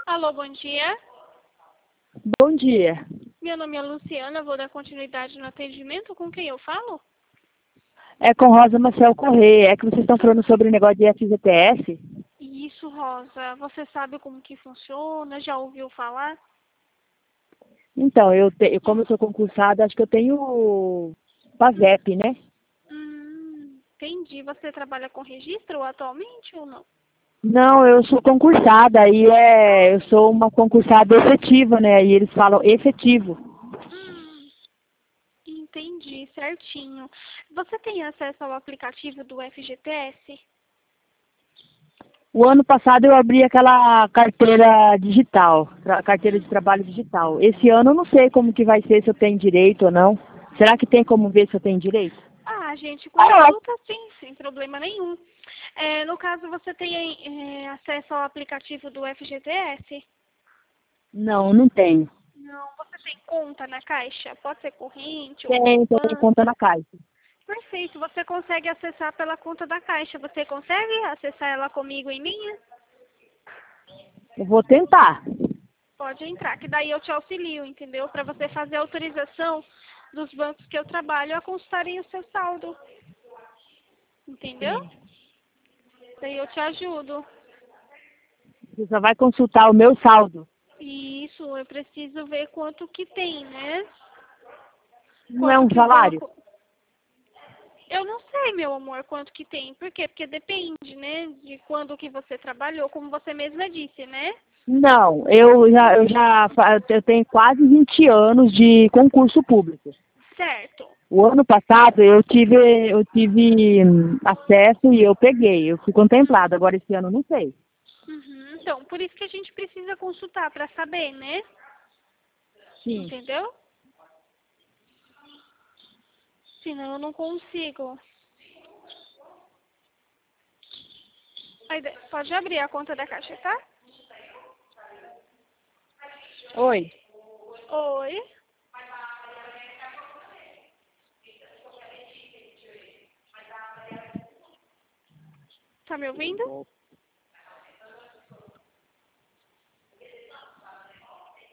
Alô, bom dia. Bom dia. Meu nome é Luciana, vou dar continuidade no atendimento. Com quem eu falo? É com Rosa Maciel Correia. É que vocês estão falando sobre o negócio de FGTS? Isso, Rosa. Você sabe como que funciona? Já ouviu falar? Então, como eu sou concursada, acho que eu tenho PASEP, né? Entendi. Você trabalha com registro atualmente ou não? Não, eu sou concursada, eu sou uma concursada efetiva, né? E eles falam efetivo. Entendi, certinho. Você tem acesso ao aplicativo do FGTS? O ano passado eu abri aquela carteira digital, carteira de trabalho digital. Esse ano eu não sei como que vai ser, se eu tenho direito ou não. Será que tem como ver se eu tenho direito? Gente, consulta sim, sem problema nenhum. No caso, você tem acesso ao aplicativo do FGTS? Não, não tenho. Não. Você tem conta na Caixa? Pode ser corrente ou Tenho poupança? conta na Caixa. Perfeito, você consegue acessar pela conta da Caixa. Você consegue acessar ela comigo em linha? Eu vou tentar. Pode entrar, que daí eu te auxilio, entendeu? Para você fazer a autorização dos bancos que eu trabalho a consultarem o seu saldo. Entendeu? Sim. Daí eu te ajudo. Você só vai consultar o meu saldo. E isso, eu preciso ver quanto que tem, né? Não é Quanto um que o salário? banco... Eu não sei, meu amor, quanto que tem. Por quê? Porque depende, né? De quando que você trabalhou, como você mesma disse, né? Não, eu tenho quase 20 anos de concurso público. Certo. O ano passado eu tive acesso e eu peguei, eu fui contemplada. Agora esse ano eu não sei. Então, por isso que a gente precisa consultar para saber, né? Sim. Entendeu? Senão eu não consigo. Pode abrir a conta da Caixa, tá? Oi. Oi. Tá me ouvindo?